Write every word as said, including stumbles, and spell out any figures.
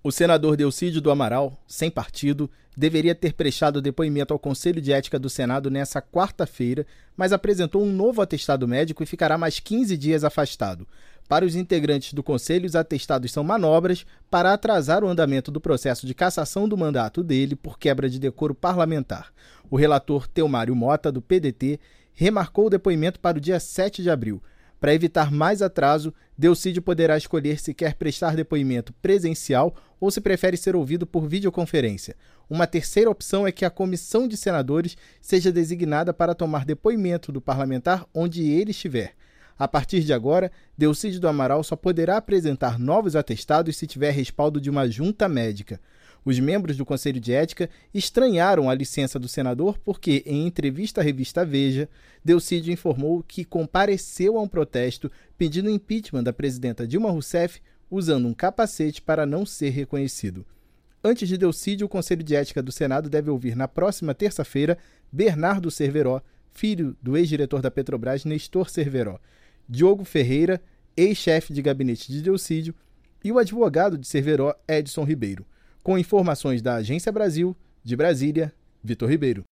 O senador Delcídio do Amaral, sem partido, deveria ter prestado depoimento ao Conselho de Ética do Senado nesta quarta-feira, mas apresentou um novo atestado médico e ficará mais quinze dias afastado. Para os integrantes do Conselho, os atestados são manobras para atrasar o andamento do processo de cassação do mandato dele por quebra de decoro parlamentar. O relator Teomário Mota, do P D T, remarcou o depoimento para o dia sete de abril. Para evitar mais atraso, Delcídio poderá escolher se quer prestar depoimento presencial ou se prefere ser ouvido por videoconferência. Uma terceira opção é que a comissão de senadores seja designada para tomar depoimento do parlamentar onde ele estiver. A partir de agora, Delcídio do Amaral só poderá apresentar novos atestados se tiver respaldo de uma junta médica. Os membros do Conselho de Ética estranharam a licença do senador porque, em entrevista à revista Veja, Delcídio informou que compareceu a um protesto pedindo impeachment da presidenta Dilma Rousseff usando um capacete para não ser reconhecido. Antes de Delcídio, o Conselho de Ética do Senado deve ouvir na próxima terça-feira Bernardo Cerveró, filho do ex-diretor da Petrobras, Nestor Cerveró, Diogo Ferreira, ex-chefe de gabinete de Delcídio, e o advogado de Cerveró, Edson Ribeiro. Com informações da Agência Brasil, de Brasília, Vitor Ribeiro.